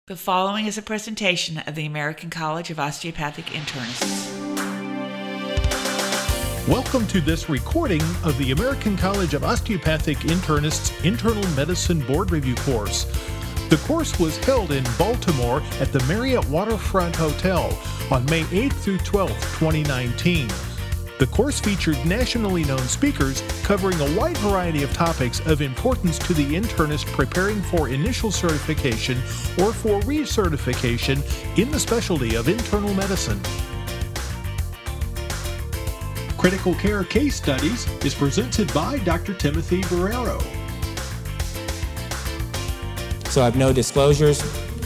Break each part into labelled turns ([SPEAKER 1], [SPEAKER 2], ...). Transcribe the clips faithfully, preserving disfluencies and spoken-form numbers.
[SPEAKER 1] The following is a presentation of the American College of Osteopathic Internists.
[SPEAKER 2] Welcome to this recording of the American College of Osteopathic Internists Internal Medicine Board Review course. The course was held in Baltimore at the Marriott Waterfront Hotel on May eighth through twelfth, twenty nineteen. The course featured nationally known speakers covering a wide variety of topics of importance to the internist preparing for initial certification or for recertification in the specialty of internal medicine. Critical Care Case Studies is presented by Doctor Timothy Barrero.
[SPEAKER 3] So I have no disclosures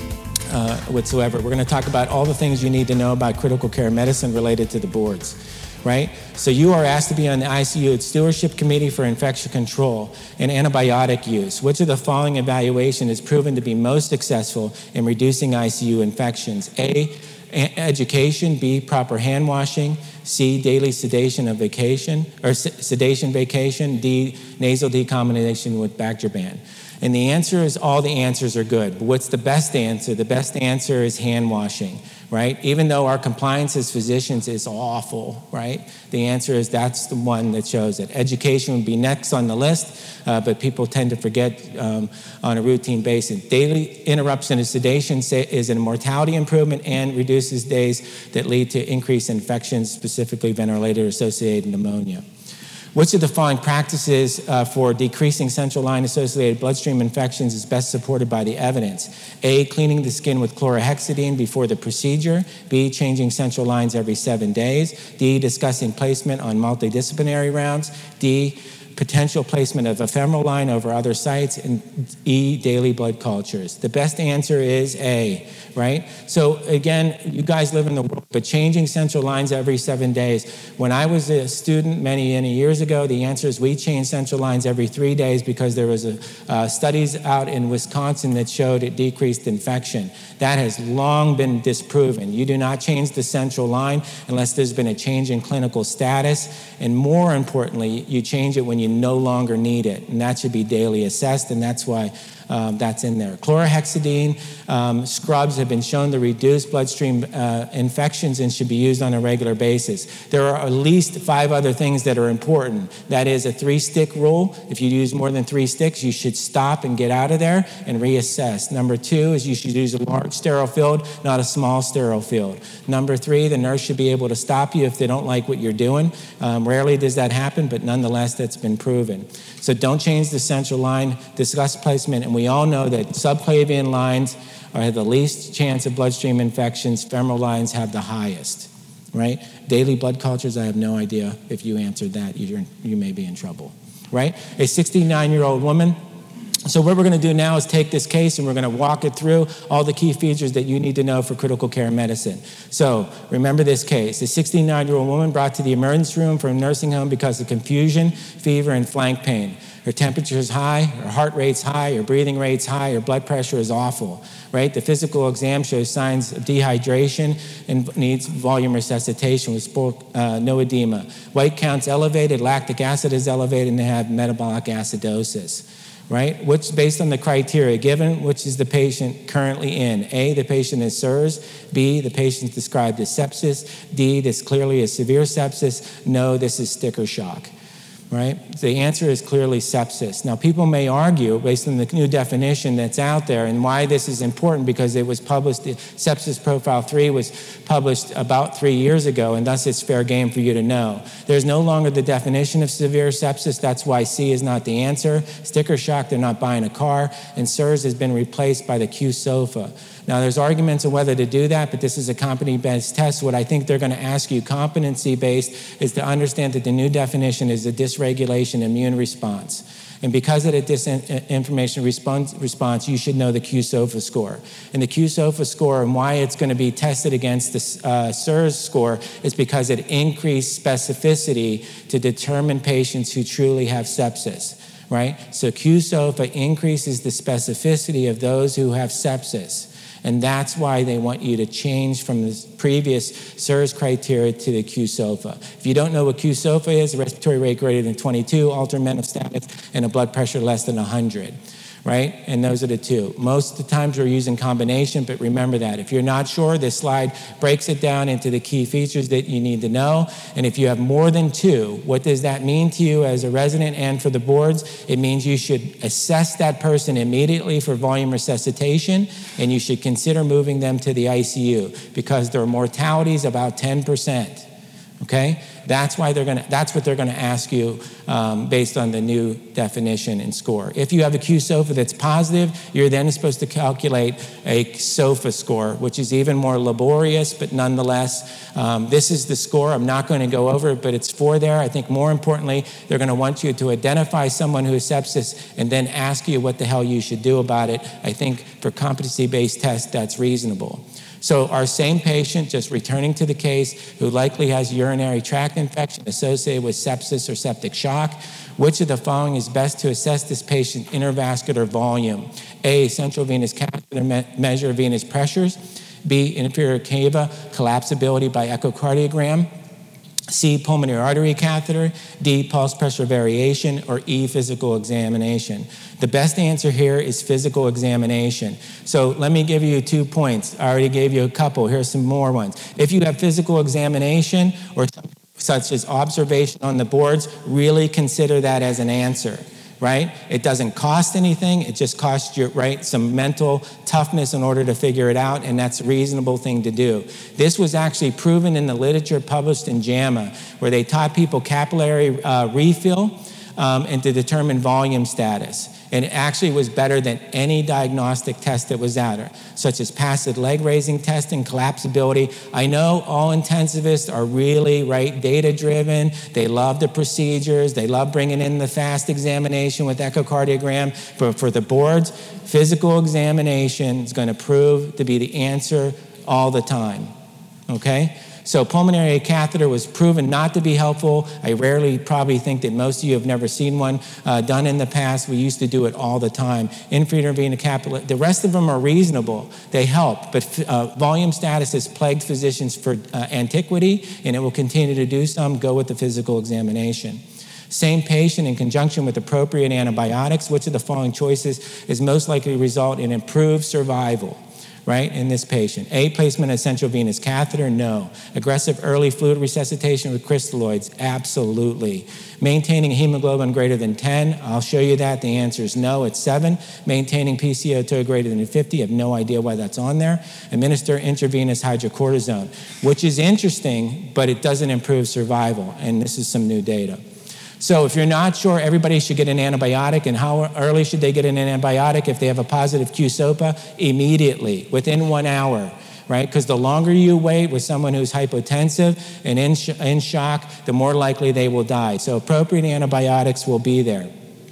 [SPEAKER 3] uh, whatsoever. We're going to talk about all the things you need to know about critical care medicine related to the boards. Right? So you are asked to be on the I C U Stewardship Committee for Infection Control and Antibiotic Use. Which of the following evaluation is proven to be most successful in reducing I C U infections? A, education. B, proper hand washing. C, daily sedation of vacation, or sedation vacation. D, nasal decontamination with Bactroban. And the answer is all the answers are good. But what's the best answer? The best answer is hand washing, right? Even though our compliance as physicians is awful, right? The answer is that's the one that shows it. Education would be next on the list, uh, but people tend to forget um, on a routine basis. Daily interruption of sedation is a mortality improvement and reduces days that lead to increased infections, specifically ventilator-associated pneumonia. Which of the following practices uh, for decreasing central line-associated bloodstream infections is best supported by the evidence? A, cleaning the skin with chlorhexidine before the procedure. B, changing central lines every seven days. D, discussing placement on multidisciplinary rounds. D, potential placement of ephemeral line over other sites. And E, daily blood cultures. The best answer is A, right? So again, you guys live in the world, but changing central lines every seven days. When I was a student many, many years ago, the answer is we changed central lines every three days because there was a, uh, studies out in Wisconsin that showed it decreased infection. That has long been disproven. You do not change the central line unless there's been a change in clinical status. And more importantly, you change it when you no longer need it. And that should be daily assessed, and that's why Um, that's in there. Chlorhexidine um, scrubs have been shown to reduce bloodstream uh, infections and should be used on a regular basis. There are at least five other things that are important. That is a three-stick rule. If you use more than three sticks, you should stop and get out of there and reassess. Number two is you should use a large sterile field, not a small sterile field. Number three, the nurse should be able to stop you if they don't like what you're doing. Um, rarely does that happen, but nonetheless, that's been proven. So don't change the central line, discuss placement, and we all know that subclavian lines are the least chance of bloodstream infections. Femoral lines have the highest, right? Daily blood cultures, I have no idea if you answered that. You're, you may be in trouble, right? A sixty-nine-year-old woman. So what we're going to do now is take this case and we're going to walk it through all the key features that you need to know for critical care medicine. So remember this case. A sixty-nine-year-old woman brought to the emergency room from a nursing home because of confusion, fever, and flank pain. Her temperature is high, her heart rate's high, her breathing rate's high, her blood pressure is awful, right? The physical exam shows signs of dehydration and needs volume resuscitation with uh, no edema. White count's elevated, lactic acid is elevated, and they have metabolic acidosis. Right? Which, based on the criteria given, which is the patient currently in? A, the patient is S I R S. B, the patient is described as sepsis. D, this clearly is severe sepsis. No, this is sticker shock. Right? The answer is clearly sepsis. Now, people may argue, based on the new definition that's out there, and why this is important, because it was published, the Sepsis Profile three was published about three years ago, and thus it's fair game for you to know. There's no longer the definition of severe sepsis. That's why C is not the answer. Sticker shock, they're not buying a car, and S I R S has been replaced by the Q-SOFA. Now, there's arguments on whether to do that, but this is a competency-based test. What I think they're going to ask you competency-based is to understand that the new definition is a dysregulation immune response. And because of the disinformation response, response, you should know the Q-SOFA score. And the Q-SOFA score and why it's going to be tested against the uh, S I R S score is because it increased specificity to determine patients who truly have sepsis, right? So Q-SOFA increases the specificity of those who have sepsis. And that's why they want you to change from the previous S I R S criteria to the Q-SOFA. If you don't know what Q-SOFA is, a respiratory rate greater than twenty-two, altered mental status, and a blood pressure less than one hundred. right? And those are the two. Most of the times we're using combination, but remember that. If you're not sure, this slide breaks it down into the key features that you need to know. And if you have more than two, what does that mean to you as a resident and for the boards? It means you should assess that person immediately for volume resuscitation, and you should consider moving them to the I C U because their mortality is about ten percent. Okay, that's why they're gonna. That's what they're gonna ask you um, based on the new definition and score. If you have a Q SOFA that's positive, you're then supposed to calculate a SOFA score, which is even more laborious, but nonetheless, um, this is the score. I'm not going to go over it, but it's four there. I think more importantly, they're going to want you to identify someone who has sepsis and then ask you what the hell you should do about it. I think for competency-based tests, that's reasonable. So our same patient, just returning to the case, who likely has urinary tract infection associated with sepsis or septic shock, which of the following is best to assess this patient's intravascular volume? A, central venous catheter me- measure of venous pressures. B, inferior cava collapsibility by echocardiogram. C, pulmonary artery catheter. D, pulse pressure variation. Or E, physical examination. The best answer here is physical examination. So let me give you two points. I already gave you a couple. Here's some more ones. If you have physical examination or such as observation on the boards, really consider that as an answer. Right? It doesn't cost anything. It just costs you, right, some mental toughness in order to figure it out, and that's a reasonable thing to do. This was actually proven in the literature published in JAMA, where they taught people capillary uh, refill um, and to determine volume status. And it actually was better than any diagnostic test that was out there, such as passive leg raising testing, collapsibility. I know all intensivists are really, right, data-driven. They love the procedures. They love bringing in the fast examination with echocardiogram. For, for the boards, physical examination is going to prove to be the answer all the time, okay? So pulmonary catheter was proven not to be helpful. I rarely probably think that most of you have never seen one uh, done in the past. We used to do it all the time. Inferior vena capillary, the rest of them are reasonable. They help, but uh, volume status has plagued physicians for uh, antiquity, and it will continue to do some. Go with the physical examination. Same patient in conjunction with appropriate antibiotics, which of the following choices is most likely to result in improved survival? Right, in this patient. A, placement of central venous catheter, no. Aggressive early fluid resuscitation with crystalloids, absolutely. Maintaining hemoglobin greater than ten, I'll show you that. The answer is no, it's seven. Maintaining P C O two greater than fifty, I have no idea why that's on there. Administer intravenous hydrocortisone, which is interesting, but it doesn't improve survival, and this is some new data. So if you're not sure, everybody should get an antibiotic. And how early should they get an antibiotic if they have a positive Q SOFA? Immediately, within one hour, right? Because the longer you wait with someone who's hypotensive and in, sh- in shock, the more likely they will die. So appropriate antibiotics will be there.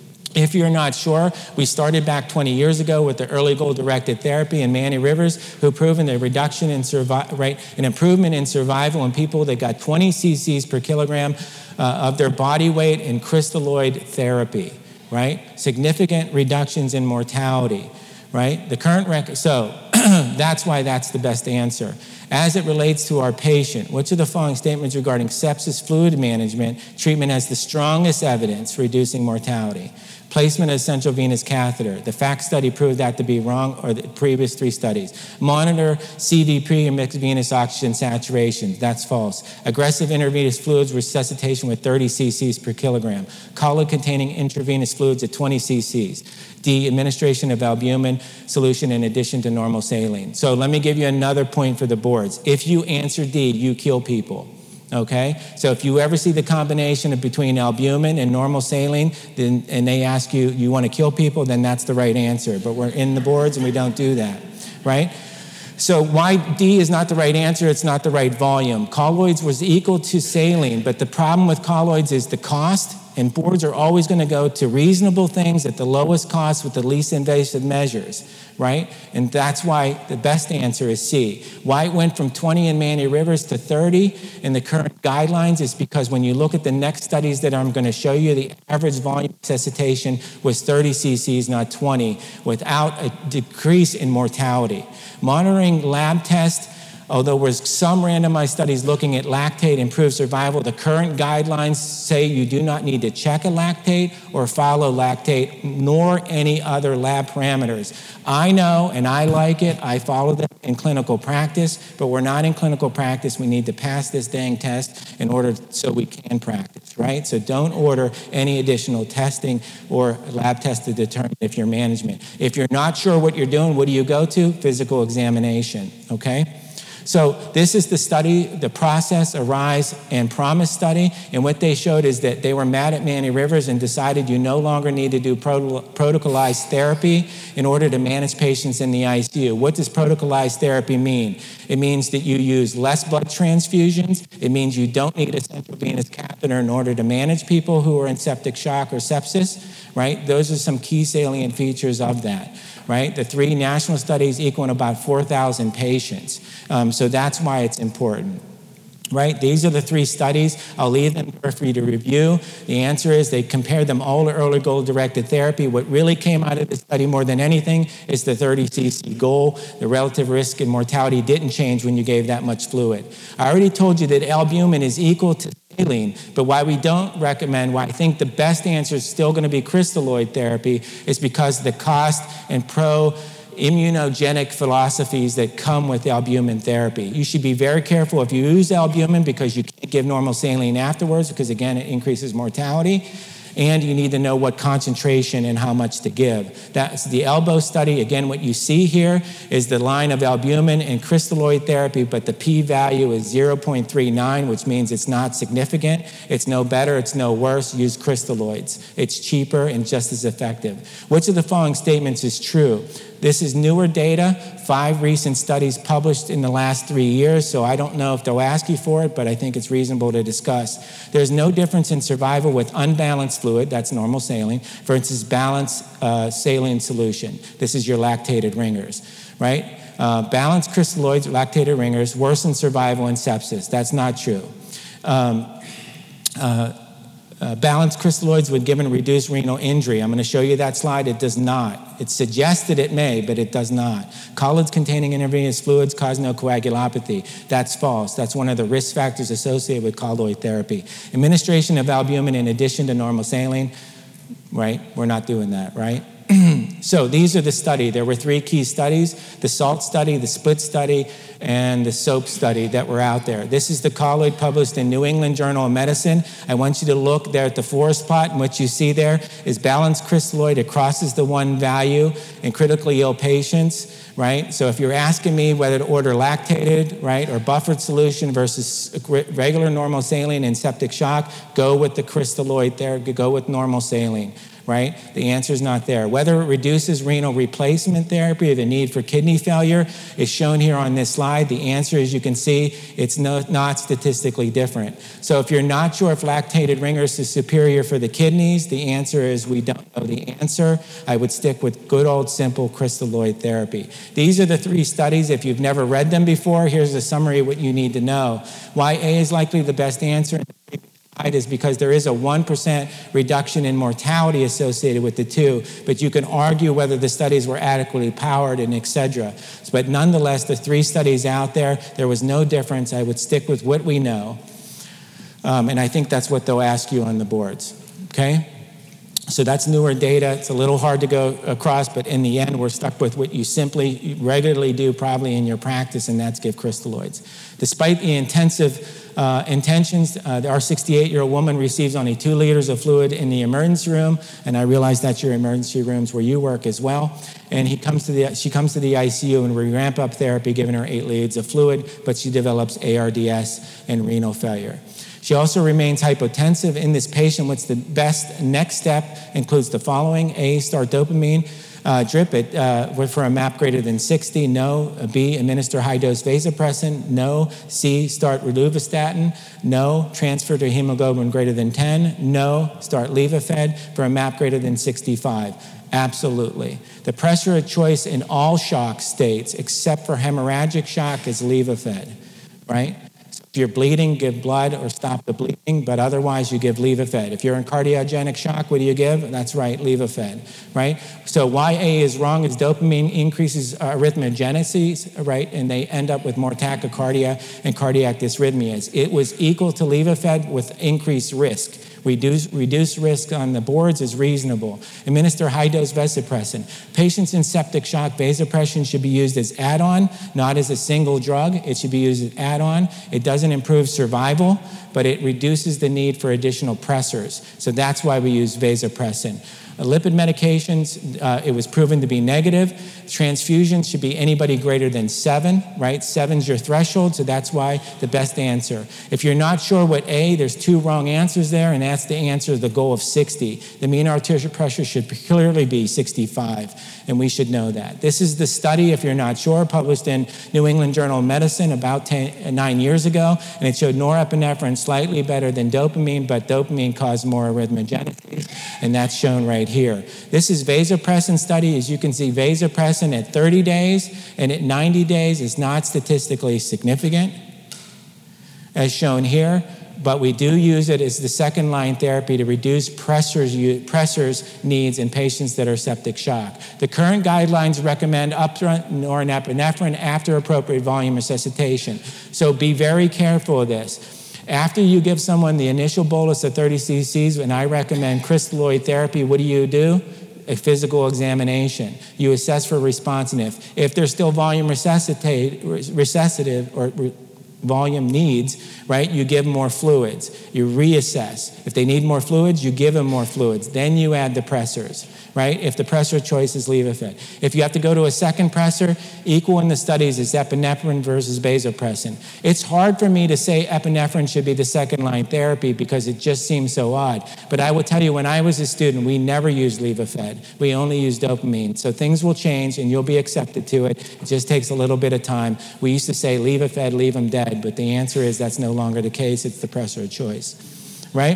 [SPEAKER 3] If you're not sure, we started back twenty years ago with the early goal-directed therapy and Manny Rivers, who proven the reduction in survi- right, an improvement in survival in people that got twenty cc's per kilogram uh, of their body weight in crystalloid therapy, right? Significant reductions in mortality, right? The current record, so that's why that's the best answer. As it relates to our patient, which of the following statements regarding sepsis fluid management treatment has the strongest evidence for reducing mortality? Placement of central venous catheter. The FACT study proved that to be wrong, or the previous three studies. Monitor C V P and mixed venous oxygen saturation. That's false. Aggressive intravenous fluids resuscitation with thirty cc's per kilogram. Colloid-containing intravenous fluids at twenty cc's. D, administration of albumin solution in addition to normal saline. So let me give you another point for the boards. If you answer D, you kill people. Okay, so if you ever see the combination of between albumin and normal saline, then and they ask you, you want to kill people, then that's the right answer. But we're in the boards and we don't do that, right? So why D is not the right answer, it's not the right volume. Colloids was equal to saline, but the problem with colloids is the cost, and boards are always going to go to reasonable things at the lowest cost with the least invasive measures, right? And that's why the best answer is C. Why it went from twenty in Manny Rivers to thirty in the current guidelines is because when you look at the next studies that I'm going to show you, the average volume resuscitation was thirty cc's, not twenty, without a decrease in mortality. Monitoring lab tests Although there's some randomized studies looking at lactate improved survival, the current guidelines say you do not need to check a lactate or follow lactate, nor any other lab parameters. I know, and I like it, I follow them in clinical practice, but we're not in clinical practice. We need to pass this dang test in order so we can practice, right? So don't order any additional testing or lab tests to determine if you're management. If you're not sure what you're doing, what do you go to? Physical examination, okay? So this is the study, the Process, Arise, and Promise study, and what they showed is that they were mad at Manny Rivers and decided you no longer need to do protocol- protocolized therapy in order to manage patients in the I C U. What does protocolized therapy mean? It means that you use less blood transfusions. It means you don't need a central venous catheter in order to manage people who are in septic shock or sepsis, right? Those are some key salient features of that. Right? The three national studies equal about four thousand patients. Um, so that's why it's important. Right? These are the three studies. I'll leave them for you to review. The answer is they compared them all to early goal-directed therapy. What really came out of the study more than anything is the thirty C C goal. The relative risk and mortality didn't change when you gave that much fluid. I already told you that albumin is equal to saline, but why we don't recommend, why I think the best answer is still going to be crystalloid therapy is because of the cost and pro immunogenic philosophies that come with albumin therapy. You should be very careful if you use albumin because you can't give normal saline afterwards because, again, it increases mortality. And you need to know what concentration and how much to give. That's the ELBOW study. Again, what you see here is the line of albumin and crystalloid therapy, but the p-value is zero point three nine, which means it's not significant. It's no better, it's no worse. Use crystalloids. It's cheaper and just as effective. Which of the following statements is true? This is newer data, five recent studies published in the last three years, so I don't know if they'll ask you for it, but I think it's reasonable to discuss. There's no difference in survival with unbalanced fluid, that's normal saline, versus balanced uh, saline solution. This is your lactated ringers, right? Uh, balanced crystalloids, lactated ringers, worsen survival in sepsis. That's not true. Um, uh, Uh, balanced crystalloids would give a reduced renal injury. I'm going to show you that slide. It does not. It's suggested it may, but it does not. Colloids containing intravenous fluids cause no coagulopathy. That's false. That's one of the risk factors associated with colloid therapy. Administration of albumin in addition to normal saline, right? We're not doing that, right? So these are the study. There were three key studies, the SALT study, the SPLIT study, and the SOAP study that were out there. This is the colloid published in New England Journal of Medicine. I want you to look there at the forest plot, and what you see there is balanced crystalloid. It crosses the one value in critically ill patients, right? So if you're asking me whether to order lactated, right, or buffered solution versus regular normal saline in septic shock, go with the crystalloid therapy, go with normal saline. Right? The answer is not there. Whether it reduces renal replacement therapy or the need for kidney failure is shown here on this slide. The answer, as you can see, it's no, not statistically different. So if you're not sure if lactated ringers is superior for the kidneys, the answer is we don't know the answer. I would stick with good old simple crystalloid therapy. These are the three studies. If you've never read them before, here's a summary of what you need to know. Why A is likely the best answer is because there is a one percent reduction in mortality associated with the two, but you can argue whether the studies were adequately powered and et cetera. But nonetheless, the three studies out there, there was no difference. I would stick with what we know. Um, and I think that's what they'll ask you on the boards, okay? So that's newer data. It's a little hard to go across, but in the end, we're stuck with what you simply regularly do probably in your practice, and that's give crystalloids. Despite the intensive uh, intentions, uh, our sixty-eight-year-old woman receives only two liters of fluid in the emergency room, and I realize that's your emergency rooms where you work as well. And he comes to the, she comes to the I C U, and we ramp up therapy, giving her eight liters of fluid, but she develops A R D S and renal failure. She also remains hypotensive. In this patient, what's the best next step includes the following. A, start dopamine uh, drip it, uh, for a M A P greater than sixty. No. B, administer high-dose vasopressin. No. C, start rosuvastatin. No. Transfer to hemoglobin greater than ten. No. Start Levophed for a M A P greater than sixty-five. Absolutely. The pressure of choice in all shock states, except for hemorrhagic shock, is Levophed, right? If you're bleeding, give blood or stop the bleeding, but otherwise you give Levophed. If you're in cardiogenic shock, what do you give? That's right, Levophed, right? So why A is wrong is dopamine increases arrhythmogenesis, right? And they end up with more tachycardia and cardiac dysrhythmias. It was equal to Levophed with increased risk. Reduce, reduce risk on the boards is reasonable. Administer high-dose vasopressin. Patients in septic shock, vasopressin should be used as add-on, not as a single drug. It should be used as add-on. It doesn't improve survival, but it reduces the need for additional pressors. So that's why we use vasopressin. Uh, lipid medications, uh, it was proven to be negative. Transfusions should be anybody greater than seven, right? Seven's your threshold, so that's why the best answer. If you're not sure what A, there's two wrong answers there, and that's the answer, the goal of sixty. The mean arterial pressure should clearly be sixty-five, and we should know that. This is the study, if you're not sure, published in New England Journal of Medicine about ten, nine years ago, and it showed norepinephrine slightly better than dopamine, but dopamine caused more arrhythmogenesis, and that's shown right here. This is vasopressin study. As you can see, vasopressin at thirty days and at ninety days is not statistically significant, as shown here, but we do use it as the second line therapy to reduce pressors, pressors needs in patients that are septic shock. The current guidelines recommend upfront norepinephrine after appropriate volume resuscitation. So be very careful of this. After you give someone the initial bolus of thirty c c's, and I recommend crystalloid therapy, what do you do? A physical examination. You assess for responsiveness. If there's still volume resuscitate, resuscitative or re, volume needs, right, you give more fluids. You reassess. If they need more fluids, you give them more fluids. Then you add the pressors, right? If the pressor choice is Levophed. If you have to go to a second pressor, equal in the studies is epinephrine versus vasopressin. It's hard for me to say epinephrine should be the second line therapy because it just seems so odd. But I will tell you, when I was a student, we never used Levophed. We only used dopamine. So things will change and you'll be accepted to it. It just takes a little bit of time. We used to say Levophed, leave them dead, but the answer is that's no longer the case. It's the pressor of choice, right?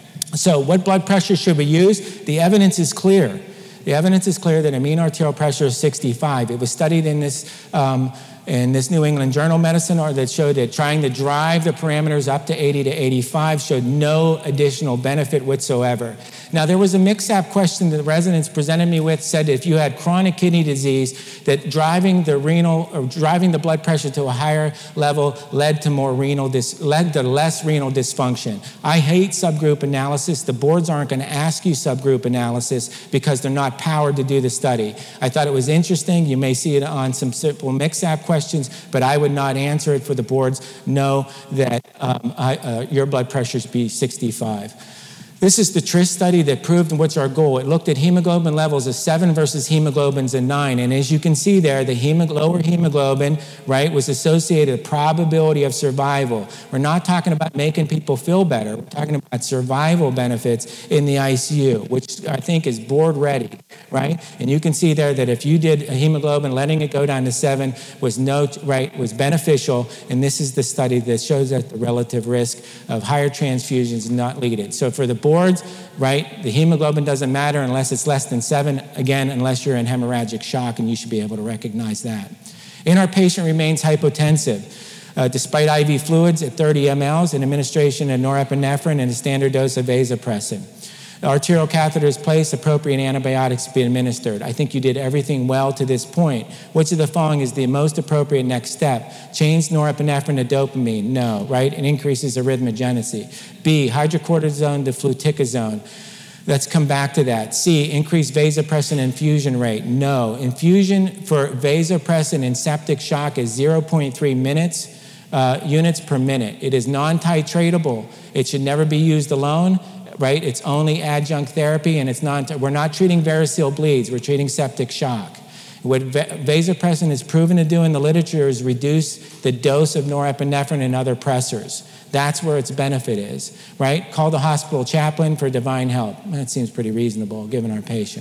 [SPEAKER 3] So what blood pressure should we use? The evidence is clear. The evidence is clear that a mean arterial pressure is sixty-five. It was studied in this um, in this New England Journal of Medicine, or that showed that trying to drive the parameters up to eighty to eighty-five showed no additional benefit whatsoever. Now, there was a mix-up question that the residents presented me with, said if you had chronic kidney disease, that driving the renal or driving the blood pressure to a higher level led to more renal dis, led to less renal dysfunction. I hate subgroup analysis. The boards aren't going to ask you subgroup analysis because they're not powered to do the study. I thought it was interesting. You may see it on some simple mix-up questions, but I would not answer it for the boards. Know that um, I, uh, your blood pressure should be sixty-five. This is the TRIST study that proved what's our goal. It looked at hemoglobin levels of seven versus hemoglobins of nine. And as you can see there, the hemo- lower hemoglobin, right, was associated with probability of survival. We're not talking about making people feel better. We're talking about survival benefits in the I C U, which I think is board ready, right? And you can see there that if you did a hemoglobin, letting it go down to seven was no, right, was beneficial. And this is the study that shows that the relative risk of higher transfusions is not needed. So for the boards, right, the hemoglobin doesn't matter unless it's less than seven, again, unless you're in hemorrhagic shock, and you should be able to recognize that. And our patient remains hypotensive. Uh, despite I V fluids at thirty milliliters and administration of norepinephrine and a standard dose of vasopressin. The arterial catheter is placed, appropriate antibiotics be administered. I think you did everything well to this point. Which of the following is the most appropriate next step? Change norepinephrine to dopamine? No, right? It increases arrhythmogenesis. B, hydrocortisone to fluticasone. Let's come back to that. C, increase vasopressin infusion rate. No. Infusion for vasopressin in septic shock is zero point three minutes, uh, units per minute. It is non-titratable. It should never be used alone. Right? It's only adjunct therapy, and it's not, we're not treating variceal bleeds, we're treating septic shock. What vasopressin is proven to do in the literature is reduce the dose of norepinephrine and other pressors. That's where its benefit is, right? Call the hospital chaplain for divine help. That seems pretty reasonable given our patient,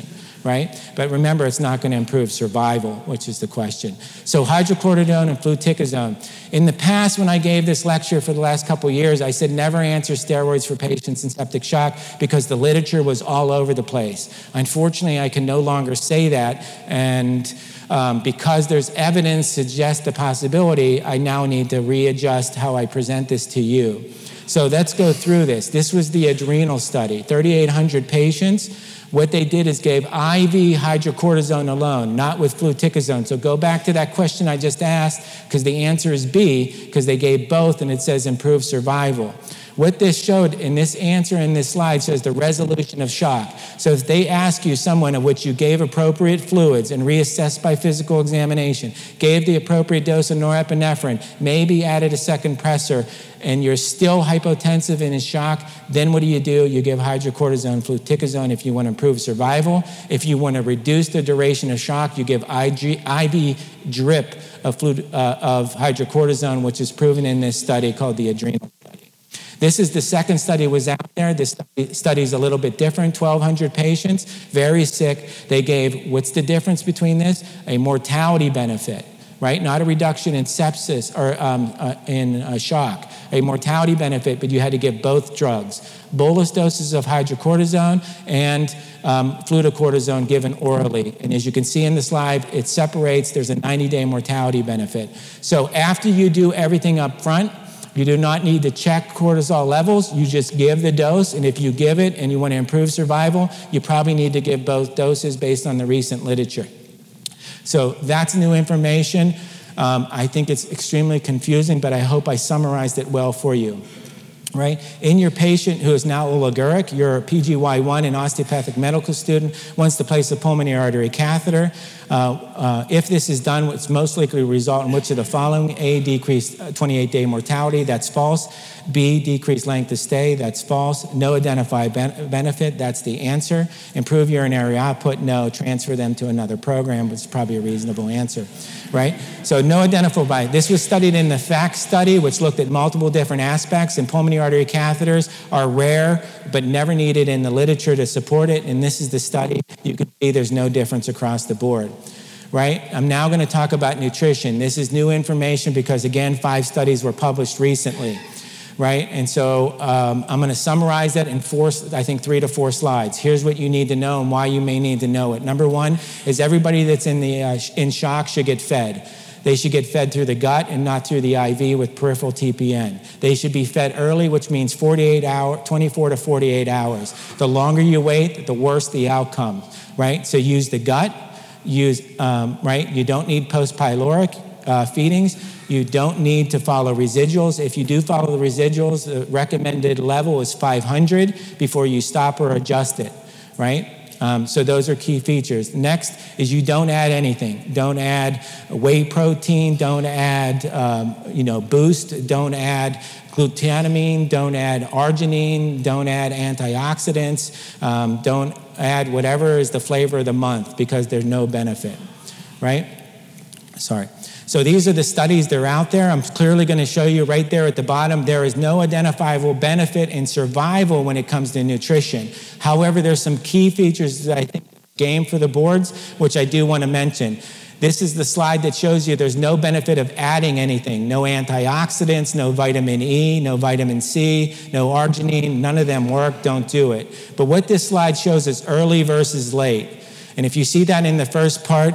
[SPEAKER 3] right? But remember, it's not going to improve survival, which is the question. So hydrocodone and fluticasone. In the past, when I gave this lecture for the last couple of years, I said never answer steroids for patients in septic shock because the literature was all over the place. Unfortunately, I can no longer say that, and um, because there's evidence to suggest the possibility, I now need to readjust how I present this to you. So let's go through this. This was the adrenal study, thirty-eight hundred patients. What they did is gave I V hydrocortisone alone, not with fluticasone. So go back to that question I just asked, because the answer is B, because they gave both and it says improved survival. What this showed in this answer in this slide says the resolution of shock. So if they ask you someone of which you gave appropriate fluids and reassessed by physical examination, gave the appropriate dose of norepinephrine, maybe added a second pressor, and you're still hypotensive and in shock, then what do you do? You give hydrocortisone, fluticasone if you want to improve survival. If you want to reduce the duration of shock, you give I V drip of, flu, uh, of hydrocortisone, which is proven in this study called the adrenal study. This is the second study was out there. This study is a little bit different, twelve hundred patients, very sick. They gave, what's the difference between this? A mortality benefit, right? Not a reduction in sepsis or um, uh, in uh, shock, a mortality benefit, but you had to give both drugs. Bolus doses of hydrocortisone and um, fluticasone given orally. And as you can see in the slide, it separates. There's a ninety-day mortality benefit. So after you do everything up front, you do not need to check cortisol levels. You just give the dose, and if you give it and you want to improve survival, you probably need to give both doses based on the recent literature. So that's new information. Um, I think it's extremely confusing, but I hope I summarized it well for you. Right? In your patient who is now oliguric, you're a P G Y one, an osteopathic medical student, wants to place a pulmonary artery catheter. Uh, uh, if this is done, it's most likely to result in which of the following? A, decreased twenty-eight day mortality, that's false. B, decreased length of stay, that's false. No identified ben- benefit, that's the answer. Improve urinary output, no. Transfer them to another program, which is probably a reasonable answer, right? So no identifiable benefit. This was studied in the FACT study, which looked at multiple different aspects, and pulmonary artery catheters are rare, but never needed in the literature to support it, and this is the study. You can see there's no difference across the board. Right? I'm now going to talk about nutrition. This is new information because, again, five studies were published recently, right? And so um, I'm going to summarize that in four, I think three to four slides. Here's what you need to know and why you may need to know it. Number one is everybody that's in the uh, in shock should get fed. They should get fed through the gut and not through the I V with peripheral T P N. They should be fed early, which means forty-eight hour, twenty-four to forty-eight hours. The longer you wait, the worse the outcome, right? So use the gut. Use, um, right, you don't need post-pyloric uh, feedings. You don't need to follow residuals. If you do follow the residuals, the recommended level is five hundred before you stop or adjust it, right? Um, so those are key features. Next is you don't add anything. Don't add whey protein. Don't add, um, you know, boost. Don't add glutamine. Don't add arginine. Don't add antioxidants. Um, don't add whatever is the flavor of the month because there's no benefit, right? Sorry. So these are the studies that are out there. I'm clearly going to show you right there at the bottom, there is no identifiable benefit in survival when it comes to nutrition. However, there's some key features that I think game for the boards, which I do want to mention. This is the slide that shows you there's no benefit of adding anything. No antioxidants, no vitamin E, no vitamin C, no arginine. None of them work. Don't do it. But what this slide shows is early versus late. And if you see that in the first part,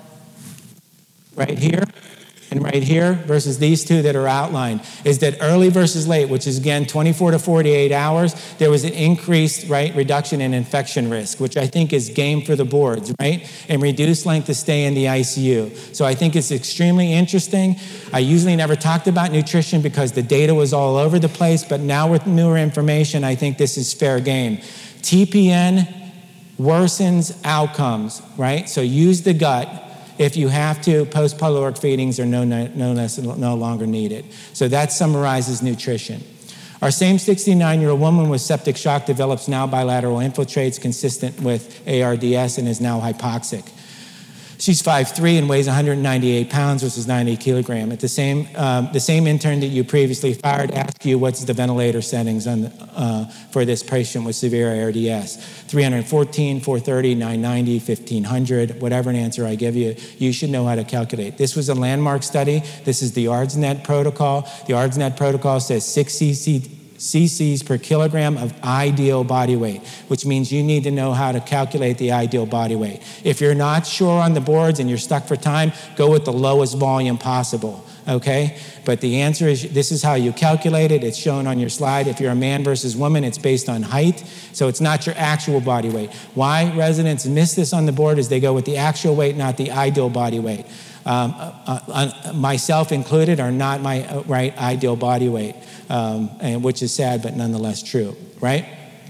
[SPEAKER 3] right here and right here versus these two that are outlined, is that early versus late, which is again twenty-four to forty-eight hours, there was an increased, right, reduction in infection risk, which I think is game for the boards, right? And reduced length of stay in the I C U. So I think it's extremely interesting. I usually never talked about nutrition because the data was all over the place, but now with newer information, I think this is fair game. T P N worsens outcomes, right? So use the gut. If you have to, post-pyloric feedings are no, no, no, less, no longer needed. So that summarizes nutrition. Our same sixty-nine-year-old woman with septic shock develops now bilateral infiltrates consistent with A R D S and is now hypoxic. She's five foot three and weighs one hundred ninety-eight pounds versus ninety kilograms. At the same, um, the same intern that you previously fired asked you what's the ventilator settings on the, uh, for this patient with severe A R D S. three fourteen, four thirty, nine ninety, fifteen hundred, whatever an answer I give you, you should know how to calculate. This was a landmark study. This is the ARDSNet protocol. The ARDSNet protocol says six C C cc's per kilogram of ideal body weight, which means you need to know how to calculate the ideal body weight. If you're not sure on the boards and you're stuck for time, go with the lowest volume possible, okay? But the answer is, this is how you calculate it. It's shown on your slide. If you're a man versus woman, it's based on height, so it's not your actual body weight. Why residents miss this on the board is they go with the actual weight, not the ideal body weight. Um, uh, uh, myself included are not my uh, right ideal body weight, um, and which is sad but nonetheless true, right?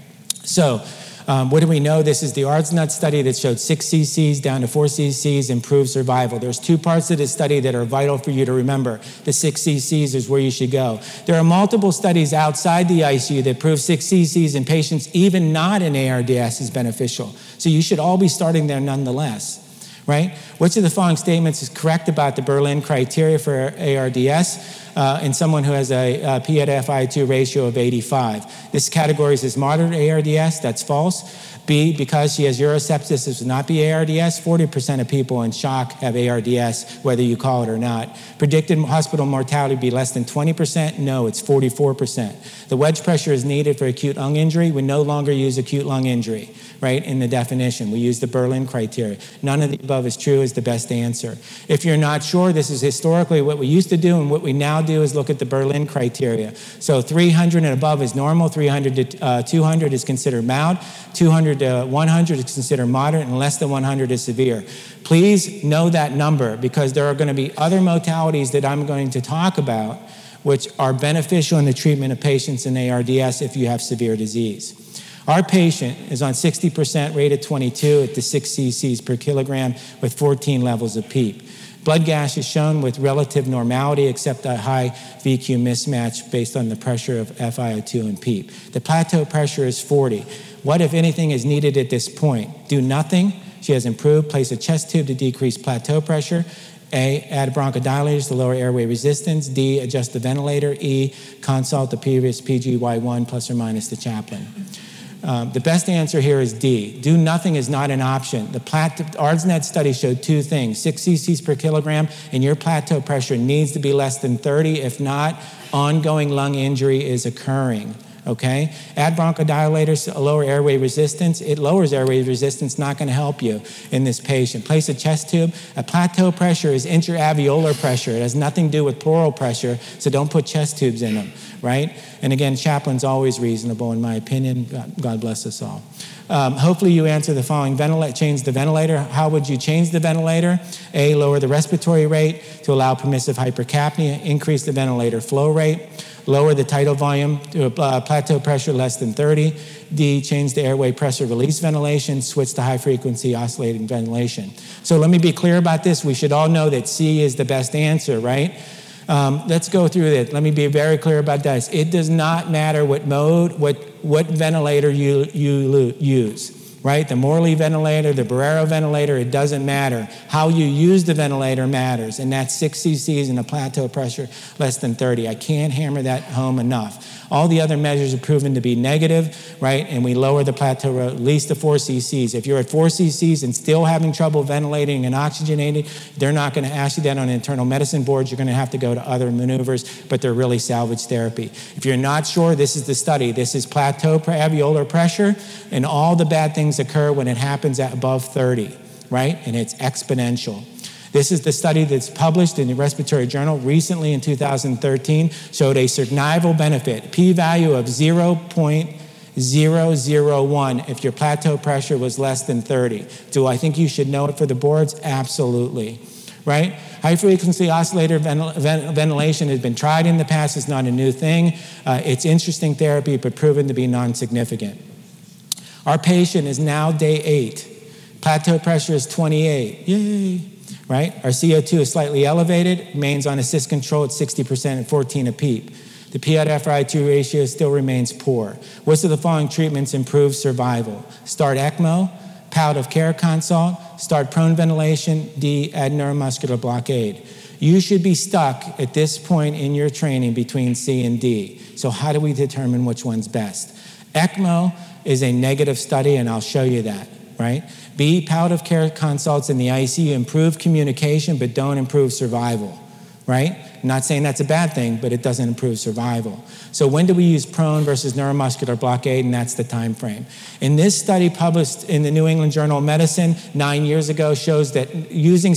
[SPEAKER 3] So um, what do we know? This is the ARDSNet study that showed six C C's down to four C C's improved survival. There's two parts of this study that are vital for you to remember. The six C C's is where you should go. There are multiple studies outside the I C U that prove six C C's in patients even not in A R D S is beneficial. So you should all be starting there nonetheless. Right? Which of the following statements is correct about the Berlin criteria for A R D S uh, in someone who has a, a P to F I two ratio of eighty-five? This categorizes as moderate A R D S. That's false. B, because she has urosepsis, this would not be A R D S. forty percent of people in shock have A R D S, whether you call it or not. Predicted hospital mortality would be less than twenty percent. No, it's forty-four percent. The wedge pressure is needed for acute lung injury. We no longer use acute lung injury, right, in the definition. We use the Berlin criteria. None of the above is true is the best answer. If you're not sure, this is historically what we used to do, and what we now do is look at the Berlin criteria. So three hundred and above is normal, three hundred to uh, two hundred is considered mild, two hundred to one hundred is considered moderate, and less than one hundred is severe. Please know that number, because there are going to be other modalities that I'm going to talk about which are beneficial in the treatment of patients in A R D S if you have severe disease. Our patient is on sixty percent rate at twenty-two at the six C C's per kilogram with fourteen levels of PEEP. Blood gas is shown with relative normality except a high V Q mismatch based on the pressure of F i O two and PEEP. The plateau pressure is forty. What, if anything, is needed at this point? Do nothing. She has improved. Place a chest tube to decrease plateau pressure. A, add bronchodilators to lower airway resistance. D, adjust the ventilator. E, consult the previous P G Y one plus or minus the chaplain. Um, the best answer here is D. Do nothing is not an option. The plateau, ARDSNet study showed two things, six C C's per kilogram, and your plateau pressure needs to be less than thirty. If not, ongoing lung injury is occurring. Okay? Add bronchodilators to lower airway resistance. It lowers airway resistance, not going to help you in this patient. Place a chest tube. A plateau pressure is intra-alveolar pressure. It has nothing to do with pleural pressure, so don't put chest tubes in them, right? And again, chaplain's always reasonable, in my opinion. God, God bless us all. Um, hopefully you answer the following. Ventilate, change the ventilator. How would you change the ventilator? A, lower the respiratory rate to allow permissive hypercapnia. Increase the ventilator flow rate. Lower the tidal volume to a uh, plateau pressure less than thirty. D, change the airway pressure release ventilation. Switch to high frequency oscillating ventilation. So let me be clear about this. We should all know that C is the best answer, right? Um, let's go through it. Let me be very clear about this. It does not matter what mode, what, what ventilator you, you use, right? The Morley ventilator, the Barrero ventilator, it doesn't matter. How you use the ventilator matters, and that's six C C's and a plateau pressure less than thirty. I can't hammer that home enough. All the other measures are proven to be negative, right? And we lower the plateau at least to four C C's. If you're at four C C's and still having trouble ventilating and oxygenating, they're not going to ask you that on internal medicine boards. You're going to have to go to other maneuvers, but they're really salvage therapy. If you're not sure, this is the study. This is plateau alveolar pressure, and all the bad things occur when it happens at above thirty, right? And it's exponential. This is the study that's published in the Respiratory Journal recently in two thousand thirteen, showed a survival benefit, p-value of zero point zero zero one if your plateau pressure was less than thirty. Do I think you should know it for the boards? Absolutely, right? High-frequency oscillator ventil- ventilation has been tried in the past. It's not a new thing. Uh, it's interesting therapy, but proven to be non-significant. Our patient is now day eight. Plateau pressure is twenty-eight. Yay! Right? Our C O two is slightly elevated, remains on assist control at sixty percent and fourteen a PEEP. The P to F i O two ratio still remains poor. Which of the following treatments improve survival? Start ECMO, palliative care consult, start prone ventilation, D, add neuromuscular blockade. You should be stuck at this point in your training between C and D. So how do we determine which one's best? ECMO is a negative study, and I'll show you that, right? B, palliative care consults in the I C U improve communication but don't improve survival, right? I'm not saying that's a bad thing, but it doesn't improve survival. So when do we use prone versus neuromuscular blockade? And that's the time frame. In this study published in the New England Journal of Medicine nine years ago shows that using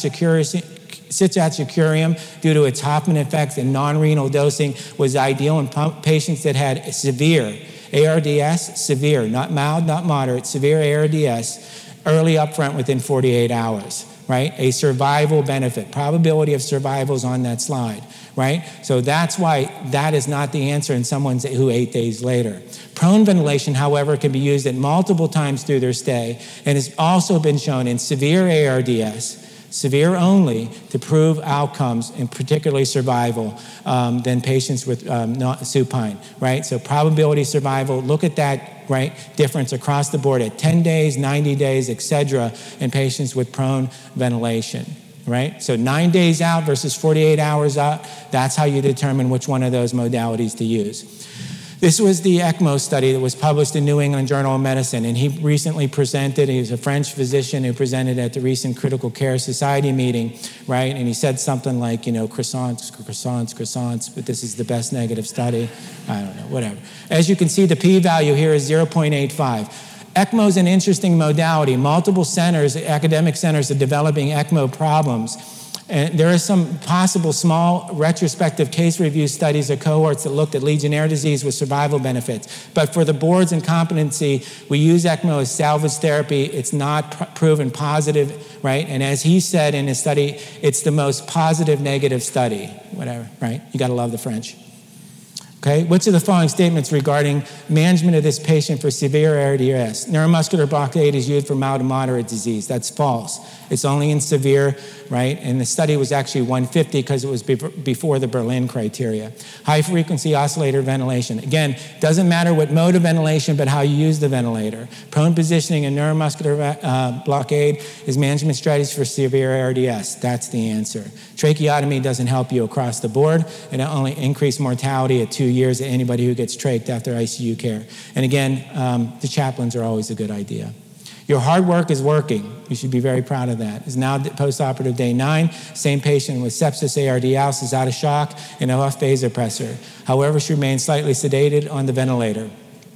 [SPEAKER 3] citracurium due to its Hoffman effects and non-renal dosing was ideal in patients that had severe A R D S, severe, not mild, not moderate, severe A R D S, early up front within forty-eight hours, right? A survival benefit. Probability of survival is on that slide, right? So that's why that is not the answer in someone who eight days later. Prone ventilation, however, can be used at multiple times through their stay and has also been shown in severe A R D S, severe only, to prove outcomes, and particularly survival, um, than patients with um, not supine, right? So probability of survival, look at that, right, difference across the board at ten days, ninety days, et cetera, in patients with prone ventilation, right? So nine days out versus forty-eight hours out, that's how you determine which one of those modalities to use. This was the ECMO study that was published in New England Journal of Medicine, and he recently presented, he was a French physician who presented at the recent Critical Care Society meeting, right? And he said something like, you know, croissants, croissants, croissants, but this is the best negative study. I don't know, whatever. As you can see, the p-value here is zero point eight five. ECMO is an interesting modality. Multiple centers, academic centers, are developing ECMO problems. And there are some possible small retrospective case review studies or cohorts that looked at Legionnaire disease with survival benefits. But for the board's incompetency, we use ECMO as salvage therapy. It's not pr- proven positive, right? And as he said in his study, it's the most positive negative study, whatever, right? You gotta love the French. Okay, which of the following statements regarding management of this patient for severe A R D S? Neuromuscular blockade is used for mild to moderate disease. That's false. It's only in severe, right? And the study was actually one fifty because it was before the Berlin criteria. High frequency oscillator ventilation. Again, doesn't matter what mode of ventilation, but how you use the ventilator. Prone positioning and neuromuscular uh, blockade is management strategies for severe A R D S. That's the answer. Tracheotomy doesn't help you across the board, and it only increases mortality at two years of anybody who gets trached after I C U care. And again, um, the chaplains are always a good idea. Your hard work is working. You should be very proud of that. It's now post-operative day nine. Same patient with sepsis, A R D S is out of shock and off vasopressor. However, she remains slightly sedated on the ventilator.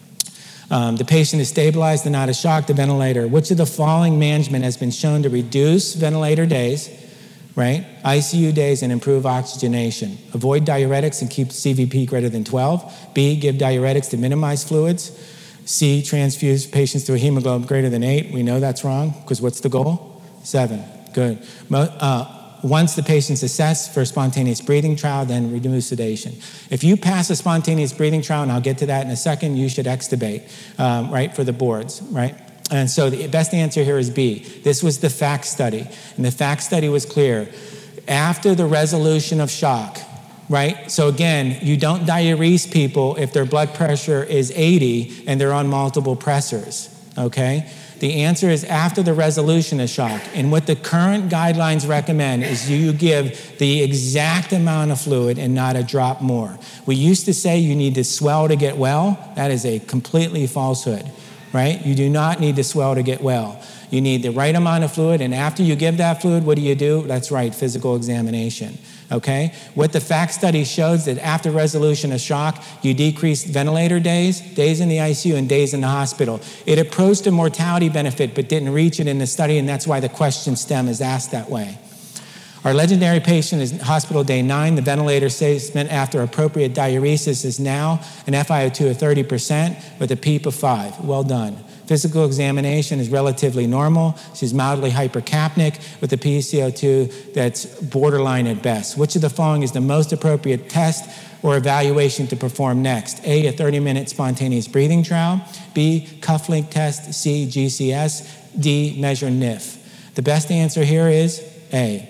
[SPEAKER 3] Um, the patient is stabilized and out of shock, the ventilator. Which of the following management has been shown to reduce ventilator days, right? I C U days, and improve oxygenation? Avoid diuretics and keep C V P greater than twelve. B, give diuretics to minimize fluids. C, transfuse patients to a hemoglobin greater than eight. We know that's wrong, because what's the goal? Seven. Good. Uh, once the patient's assessed for a spontaneous breathing trial, then reduce sedation. If you pass a spontaneous breathing trial, and I'll get to that in a second, you should extubate, um, right, for the boards, right? And so the best answer here is B. This was the FACT study, and the FACT study was clear. After the resolution of shock, right? So again, you don't diurese people if their blood pressure is eighty and they're on multiple pressors, okay? The answer is after the resolution of shock. And what the current guidelines recommend is you give the exact amount of fluid and not a drop more. We used to say you need to swell to get well. That is a completely falsehood, right? You do not need to swell to get well. You need the right amount of fluid, and after you give that fluid, what do you do? That's right, physical examination, okay? What the FACT study shows that after resolution of shock, you decrease ventilator days, days in the I C U, and days in the hospital. It approached a mortality benefit, but didn't reach it in the study, and that's why the question stem is asked that way. Our legendary patient is hospital day nine. The ventilator assessment after appropriate diuresis is now an F i O two of thirty percent with a PEEP of five. Well done. Physical examination is relatively normal. She's mildly hypercapnic with a P C O two that's borderline at best. Which of the following is the most appropriate test or evaluation to perform next? A, a thirty-minute spontaneous breathing trial. B, cuff link test. C, G C S. D, measure N I F. The best answer here is A.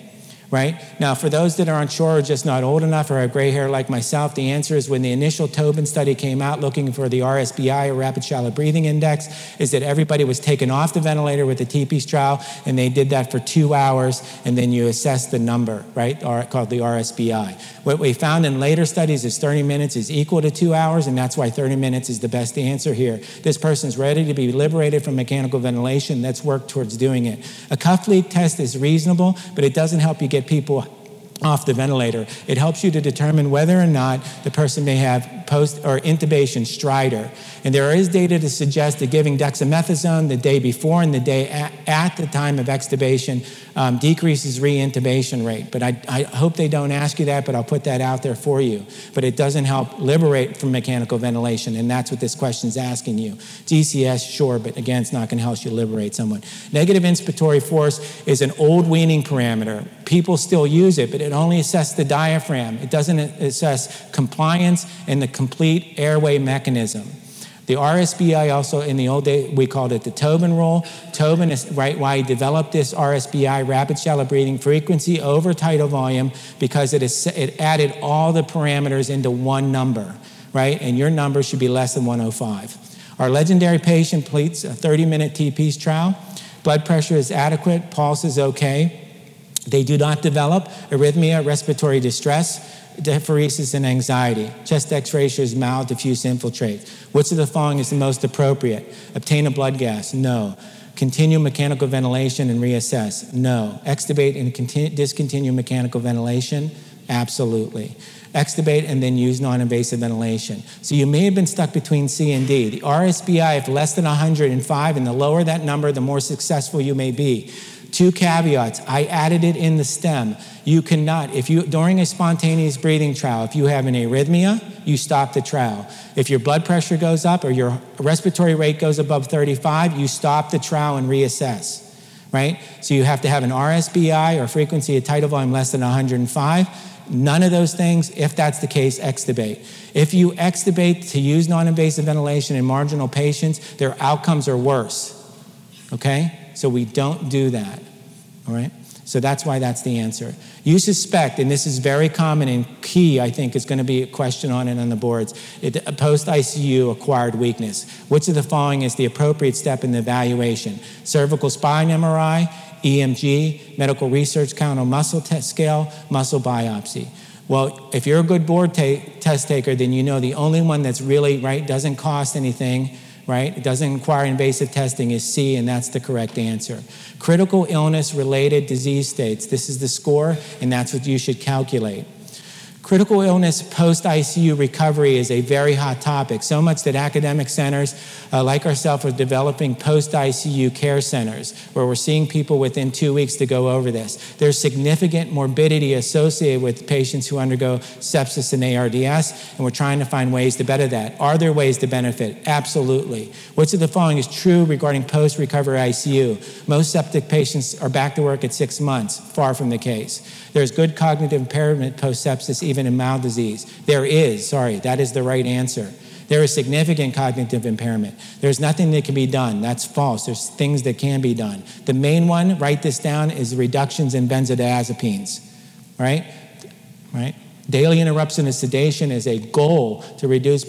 [SPEAKER 3] right? Now, for those that are unsure or just not old enough or have gray hair like myself, the answer is when the initial Tobin study came out looking for the R S B I, or Rapid Shallow Breathing Index, is that everybody was taken off the ventilator with the T P E A S trial, and they did that for two hours, and then you assess the number, right, or, called the R S B I. What we found in later studies is thirty minutes is equal to two hours, and that's why thirty minutes is the best answer here. This person's ready to be liberated from mechanical ventilation. Let's work towards doing it. A cuff leak test is reasonable, but it doesn't help you get people off the ventilator. It helps you to determine whether or not the person may have post or intubation stridor. And there is data to suggest that giving dexamethasone the day before and the day at, at the time of extubation um, decreases re-intubation rate. But I, I hope they don't ask you that, but I'll put that out there for you. But it doesn't help liberate from mechanical ventilation, and that's what this question is asking you. D C S, sure, but again, it's not going to help you liberate someone. Negative inspiratory force is an old weaning parameter. People still use it, but it only assesses the diaphragm. It doesn't assess compliance and the complete airway mechanism. The R S B I also, in the old day, we called it the Tobin rule. Tobin is right why he developed this R S B I, rapid shallow breathing frequency over tidal volume, because it is it added all the parameters into one number, right? And your number should be less than one oh five. Our legendary patient completes a thirty-minute T P E A S trial. Blood pressure is adequate. Pulse is okay. They do not develop arrhythmia, respiratory distress, diaphoresis, and anxiety. Chest X-ray shows mild diffuse infiltrate. Which of the following is the most appropriate? Obtain a blood gas? No. Continue mechanical ventilation and reassess? No. Extubate and continue, discontinue mechanical ventilation? Absolutely. Extubate and then use non-invasive ventilation. So you may have been stuck between C and D. The R S B I, if less than one hundred five, and the lower that number, the more successful you may be. Two caveats. I added it in the stem. You cannot, if you, during a spontaneous breathing trial, if you have an arrhythmia, you stop the trial. If your blood pressure goes up or your respiratory rate goes above thirty-five, you stop the trial and reassess, right? So you have to have an R S B I or frequency of tidal volume less than one hundred five. None of those things. If that's the case, extubate. If you extubate to use non-invasive ventilation in marginal patients, their outcomes are worse, okay? So we don't do that, all right? So that's why that's the answer. You suspect, and this is very common and key, I think, is going to be a question on it on the boards, it, post-I C U acquired weakness. Which of the following is the appropriate step in the evaluation? Cervical spine M R I, E M G, medical research count muscle test scale, muscle biopsy. Well, if you're a good board ta- test taker, then you know the only one that's really, right, doesn't cost anything, right? It doesn't require invasive testing is C, and that's the correct answer. Critical illness-related disease states. This is the score, and that's what you should calculate. Critical illness post-I C U recovery is a very hot topic, so much that academic centers uh, like ourselves are developing post-I C U care centers where we're seeing people within two weeks to go over this. There's significant morbidity associated with patients who undergo sepsis and A R D S, and we're trying to find ways to better that. Are there ways to benefit? Absolutely. Which of the following is true regarding post-recovery I C U? Most septic patients are back to work at six months. Far from the case. There's good cognitive impairment post-sepsis, even in mild disease. There is, sorry, that is the right answer. There is significant cognitive impairment. There's nothing that can be done. That's false. There's things that can be done. The main one, write this down, is reductions in benzodiazepines, right? Right? Daily interruption of sedation is a goal to reduce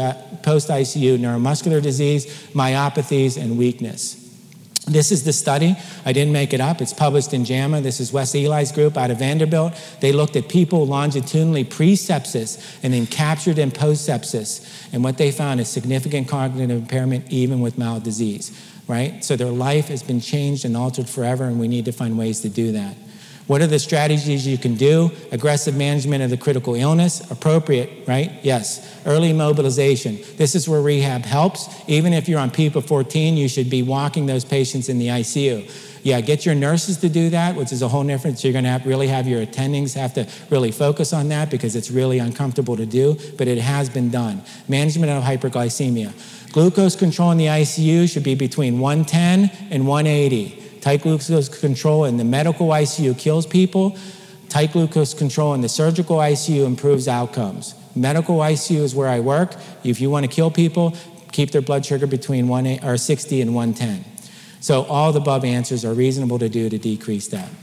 [SPEAKER 3] post-I C U neuromuscular disease, myopathies, and weakness. This is the study. I didn't make it up. It's published in JAMA. This is Wes Eli's group out of Vanderbilt. They looked at people longitudinally pre-sepsis and then captured in post-sepsis. And what they found is significant cognitive impairment even with mild disease, right? So their life has been changed and altered forever, and we need to find ways to do that. What are the strategies you can do? Aggressive management of the critical illness, appropriate, right? Yes. Early mobilization. This is where rehab helps. Even if you're on P E P A fourteen, you should be walking those patients in the I C U. Yeah, get your nurses to do that, which is a whole difference. You're going to have really have your attendings have to really focus on that because it's really uncomfortable to do, but it has been done. Management of hyperglycemia. Glucose control in the I C U should be between one ten and one eighty. Tight glucose control in the medical I C U kills people. Tight glucose control in the surgical I C U improves outcomes. Medical I C U is where I work. If you want to kill people, keep their blood sugar between one or sixty and one ten. So all the above answers are reasonable to do to decrease that.